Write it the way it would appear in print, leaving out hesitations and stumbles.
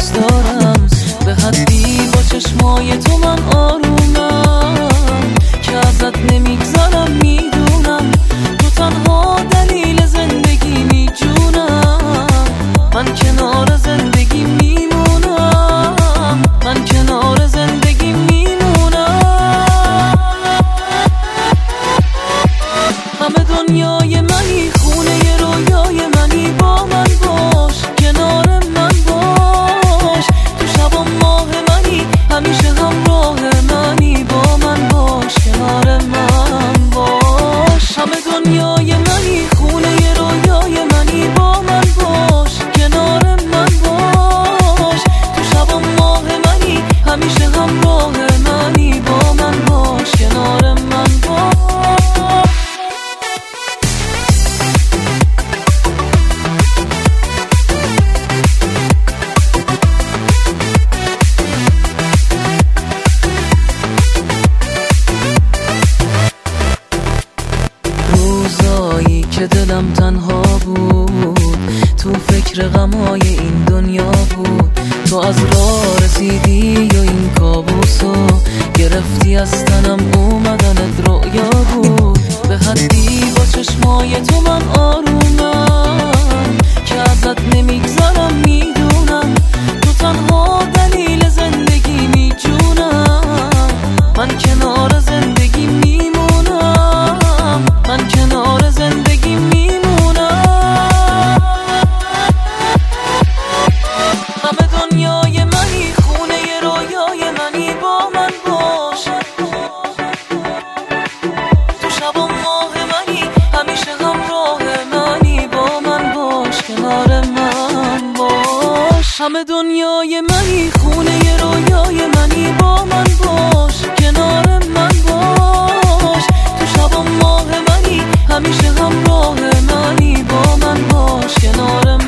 دوست دارم به حدی با چشمای تو من آرومم که ازت نمیگذارم میدونم تو تنها دلیل زندگی میجونم من کنار زندگی میمونم من کنار زندگی میمونم همه دنیای منی خونه رویای منی با من باش کنار من باش تو شب و ماه منی همیشه همراه منی با من باش کنار من باش همه دنیای منی خونه رویای منی با من باش کنار من باش تو شب و ماه منی همیشه همراه منی با من باش کنار من باش روزایی که دلم تنها بود تو فکر غمای این دنیا بود تو از راه رسیدی و این کابوسو گرفتی از تنم اومدنت رؤیا بود به حدی با چشمای تو من آرومم که ازت نمیگذارم میدونم تو تنها دلیل زندگی میجونم من کنار زندگی میمونم من کنار زندگی میمونم همه دنیای منی خونه رویای منی با من باش تو شب و ماه منی همیشه همراه منی با من باش کنار من باش همه دنیای منی خونه رویای منی با من باش کنار من باش تو شب و ماه منی همیشه همراه منی با من باش کنار من